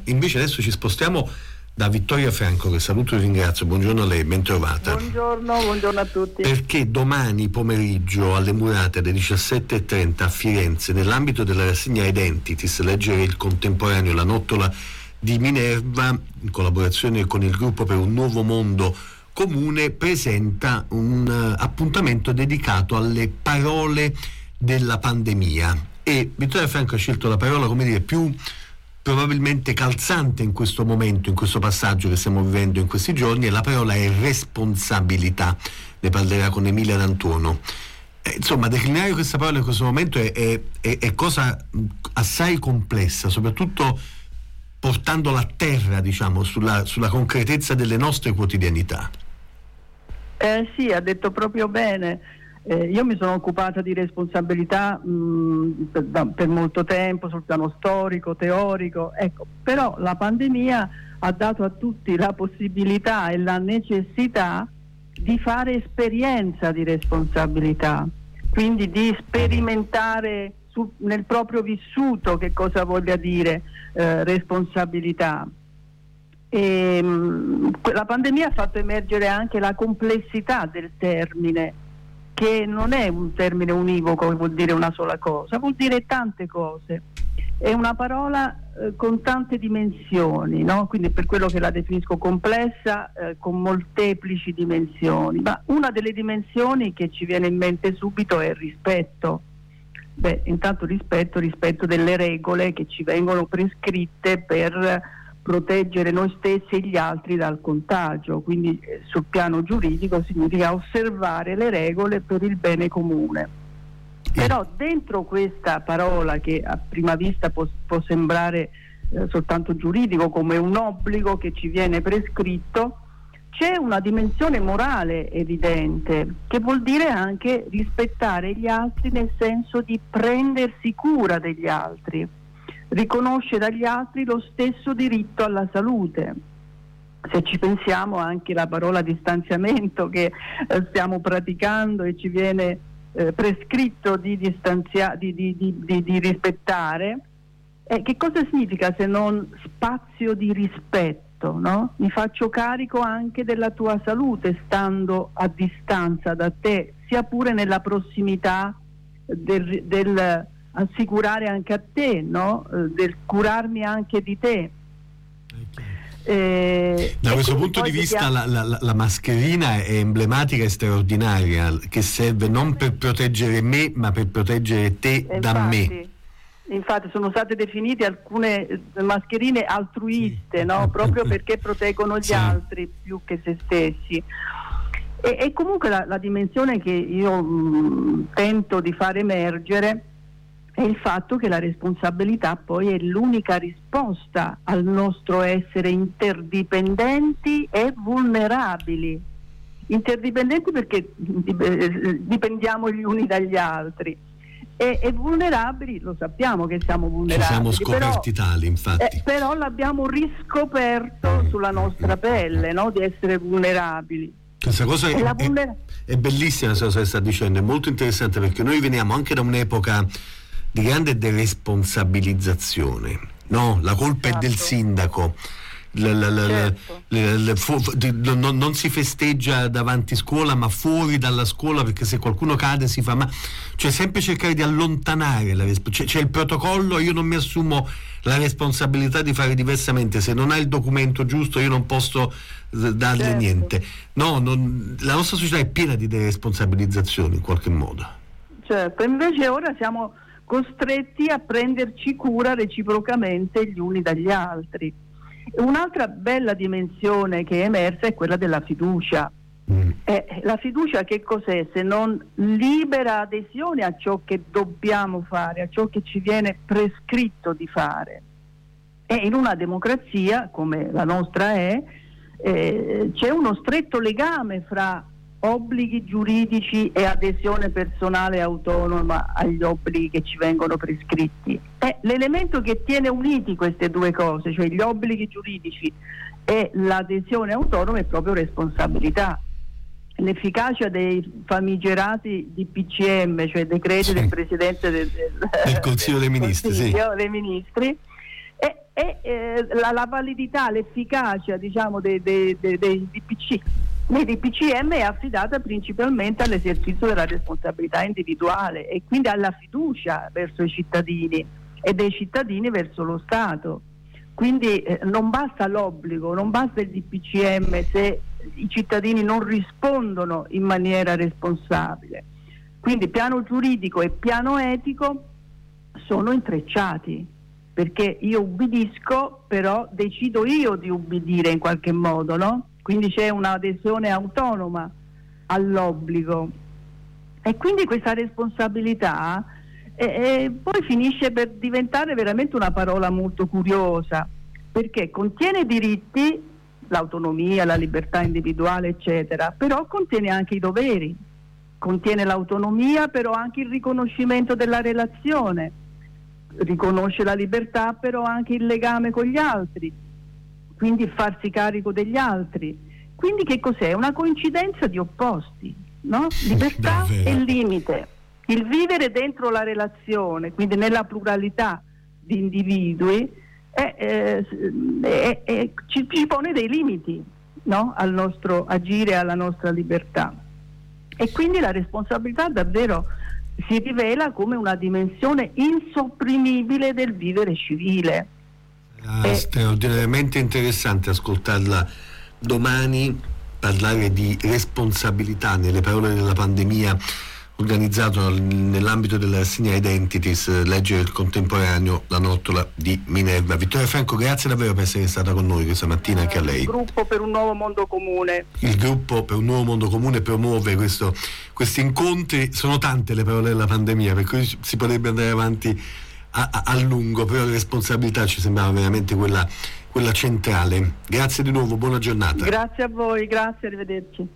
invece adesso ci spostiamo da Vittoria Franco, che saluto e ringrazio. Buongiorno a lei, ben trovata. Buongiorno a tutti. Perché domani pomeriggio alle Murate alle 17:30 a Firenze, nell'ambito della rassegna Identities, leggere il contemporaneo La Nottola di Minerva, in collaborazione con il gruppo per un nuovo mondo comune, presenta un appuntamento dedicato alle parole della pandemia. E Vittoria Franco ha scelto la parola, come dire, più probabilmente calzante in questo momento, in questo passaggio che stiamo vivendo in questi giorni, e la parola è responsabilità. Ne parlerà con Emilia D'Antuono. Insomma, declinare questa parola in questo momento è cosa assai complessa, soprattutto portandola a terra, diciamo, sulla concretezza delle nostre quotidianità. Sì, ha detto proprio bene. Io mi sono occupata di responsabilità per molto tempo sul piano storico, teorico, però la pandemia ha dato a tutti la possibilità e la necessità di fare esperienza di responsabilità, quindi di sperimentare nel proprio vissuto che cosa voglia dire responsabilità. E la pandemia ha fatto emergere anche la complessità del termine, che non è un termine univoco che vuol dire una sola cosa, vuol dire tante cose. È una parola con tante dimensioni, no? Quindi per quello che la definisco complessa, con molteplici dimensioni. Ma una delle dimensioni che ci viene in mente subito è il rispetto. Intanto rispetto delle regole che ci vengono prescritte per proteggere noi stessi e gli altri dal contagio, quindi sul piano giuridico significa osservare le regole per il bene comune. Però dentro questa parola, che a prima vista può sembrare soltanto giuridico, come un obbligo che ci viene prescritto, c'è una dimensione morale evidente, che vuol dire anche rispettare gli altri nel senso di prendersi cura degli altri, riconoscere agli altri lo stesso diritto alla salute. Se ci pensiamo, anche la parola distanziamento che stiamo praticando e ci viene prescritto di rispettare, che cosa significa se non spazio di rispetto, no? Mi faccio carico anche della tua salute stando a distanza da te, sia pure nella prossimità del assicurare anche a te, no? Del curarmi anche di te. Da questo punto di vista la mascherina è emblematica e straordinaria, che serve non per proteggere me, ma per proteggere te da me. Infatti sono state definite alcune mascherine altruiste, no? Proprio perché proteggono gli altri più che se stessi. E comunque la dimensione che io tento di far emergere è il fatto che la responsabilità poi è l'unica risposta al nostro essere interdipendenti e vulnerabili. Interdipendenti perché dipendiamo gli uni dagli altri, e vulnerabili, lo sappiamo che siamo vulnerabili. Ci siamo scoperti tali, infatti. Però l'abbiamo riscoperto sulla nostra pelle, no? Di essere vulnerabili. Questa cosa è bellissima, la cosa che sta dicendo, è molto interessante, perché noi veniamo anche da un'epoca di grande deresponsabilizzazione, no? La colpa è del sindaco, non si festeggia davanti scuola ma fuori dalla scuola, perché se qualcuno cade si fa male, cioè sempre cercare di allontanare c'è il protocollo, io non mi assumo la responsabilità di fare diversamente, se non hai il documento giusto io non posso darle niente, no, la nostra società è piena di deresponsabilizzazioni in qualche modo. Certo, invece ora siamo costretti a prenderci cura reciprocamente gli uni dagli altri. Un'altra bella dimensione che è emersa è quella della fiducia. La fiducia che cos'è se non libera adesione a ciò che dobbiamo fare, a ciò che ci viene prescritto di fare? E in una democrazia come la nostra c'è uno stretto legame fra obblighi giuridici e adesione personale autonoma agli obblighi che ci vengono prescritti. L'elemento che tiene uniti queste due cose, cioè gli obblighi giuridici e l'adesione autonoma, è proprio responsabilità. L'efficacia dei famigerati DPCM, cioè decreti del Presidente del Consiglio dei Ministri, dei Ministri, e la validità, l'efficacia, diciamo, dei DPC, nei DPCM è affidata principalmente all'esercizio della responsabilità individuale e quindi alla fiducia verso i cittadini e dei cittadini verso lo Stato. Quindi non basta l'obbligo, non basta il DPCM se i cittadini non rispondono in maniera responsabile. Quindi piano giuridico e piano etico sono intrecciati, perché io ubbidisco, però decido io di ubbidire in qualche modo, no? Quindi c'è un'adesione autonoma all'obbligo e quindi questa responsabilità poi finisce per diventare veramente una parola molto curiosa, perché contiene diritti, l'autonomia, la libertà individuale, eccetera, però contiene anche i doveri, contiene l'autonomia, però anche il riconoscimento della relazione, riconosce la libertà, però anche il legame con gli altri, quindi farsi carico degli altri. Quindi che cos'è? Una coincidenza di opposti, no? Libertà e limite. Il vivere dentro la relazione, quindi nella pluralità di individui, ci pone dei limiti, no? Al nostro agire, alla nostra libertà. E quindi la responsabilità davvero si rivela come una dimensione insopprimibile del vivere civile. Straordinariamente interessante ascoltarla domani parlare di responsabilità nelle parole della pandemia, organizzato nell'ambito della rassegna Identities, leggere il contemporaneo, la nottola di Minerva. Vittoria Franco, grazie davvero per essere stata con noi questa mattina, anche a lei. Il gruppo per un nuovo mondo comune. Il gruppo per un nuovo mondo comune promuove questi incontri. Sono tante le parole della pandemia, per cui si potrebbe andare avanti a lungo, però la responsabilità ci sembrava veramente quella centrale. Grazie di nuovo, buona giornata. Grazie a voi, grazie, arrivederci.